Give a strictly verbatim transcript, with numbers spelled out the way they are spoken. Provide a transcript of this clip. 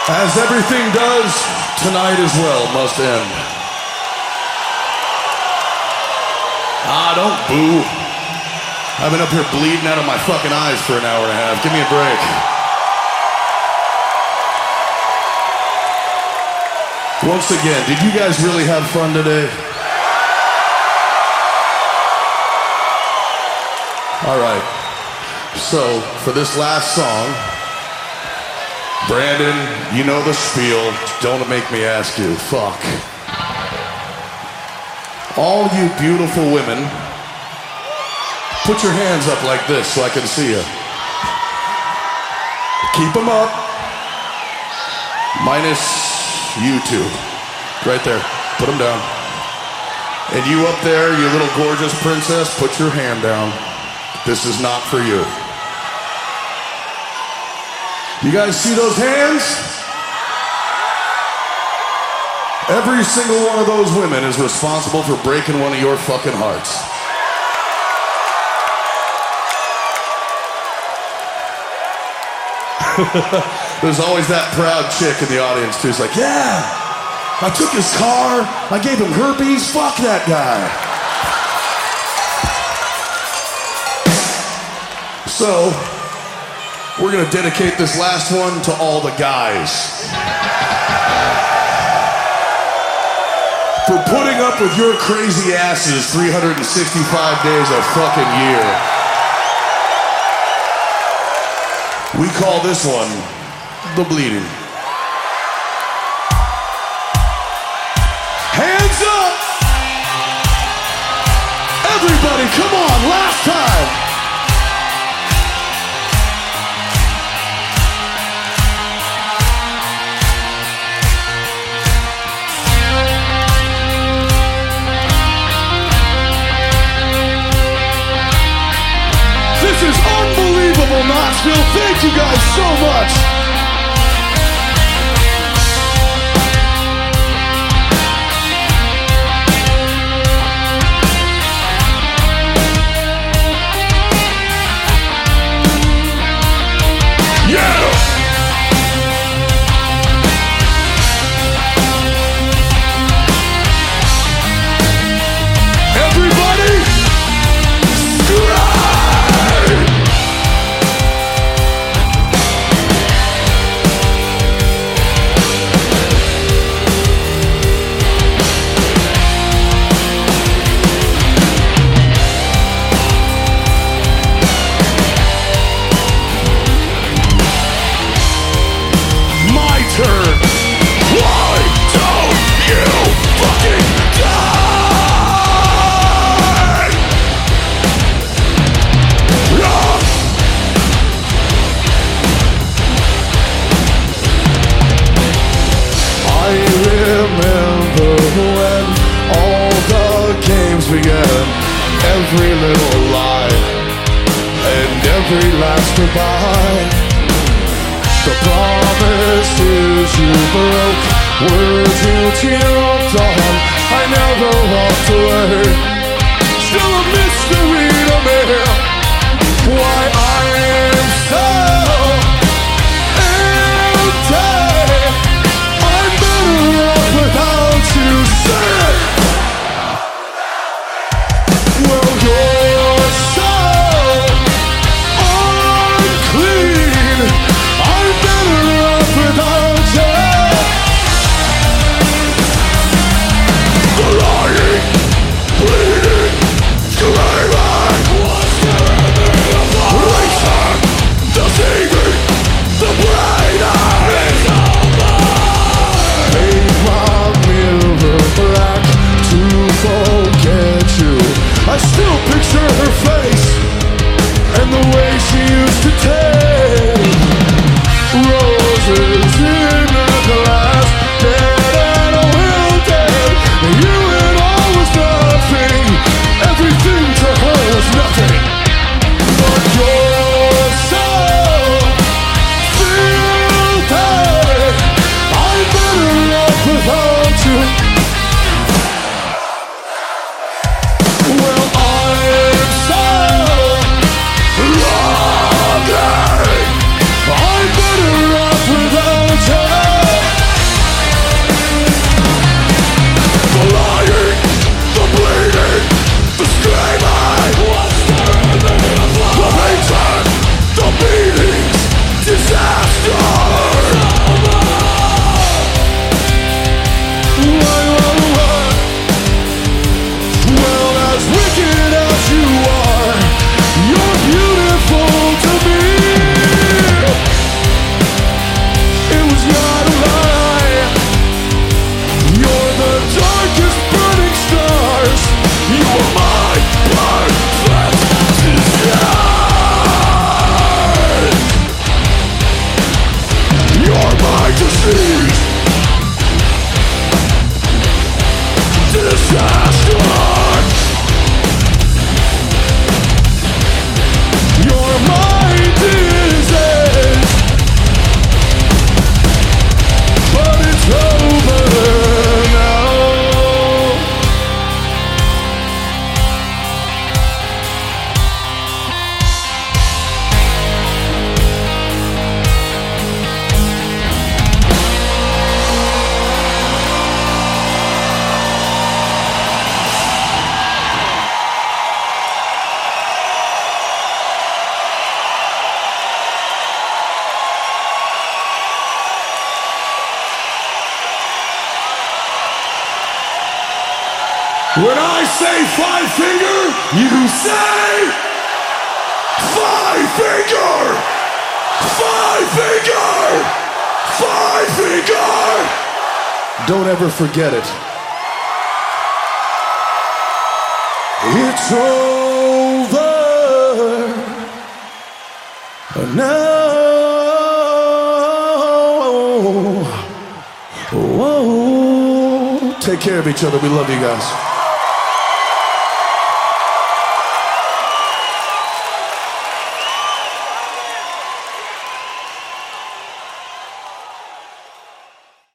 As everything does, tonight as well must end. Ah, don't boo. I've been up here bleeding out of my fucking eyes for an hour and a half. Give me a break. Once again, did you guys really have fun today? All right. So, for this last song, Brandon, you know the spiel. Don't make me ask you. Fuck. All you beautiful women, put your hands up like this so I can see you. Keep them up. Minus you two. Right there. Put them down. And you up there, you little gorgeous princess, put your hand down. This is not for you. You guys see those hands? Every single one of those women is responsible for breaking one of your fucking hearts. There's always that proud chick in the audience too. It's like, yeah, I took his car, I gave him herpes, fuck that guy. So, we're gonna dedicate this last one to all the guys. For putting up with your crazy asses three hundred sixty-five days a fucking year. We call this one the bleeding. Hands up! Everybody, come on, last time! This is unbelievable, Knoxville. Thank you guys so much. Yeah! Everybody, every little lie and every last goodbye. The promises you broke, words you teared on. I never walked away. Still a mystery to me why I am so empty. I'm better off without you. Say it. Well, you're so unclean. I'm better off without you. The lying, bleeding, screaming, what's racing, deceiving, the brain is over. Paint my mirror black to forget you. I still picture her face and the way she used to take roses in a glass, dead and wilted. You and all was nothing. Everything to her was nothing. But you're so filthy. I'm better off without you. Well, I'm so lucky. I'm better off without you. When I say five finger, you say five finger! Five finger! Five finger! Don't ever forget it. It's over now. Whoa. Take care of each other. We love you guys.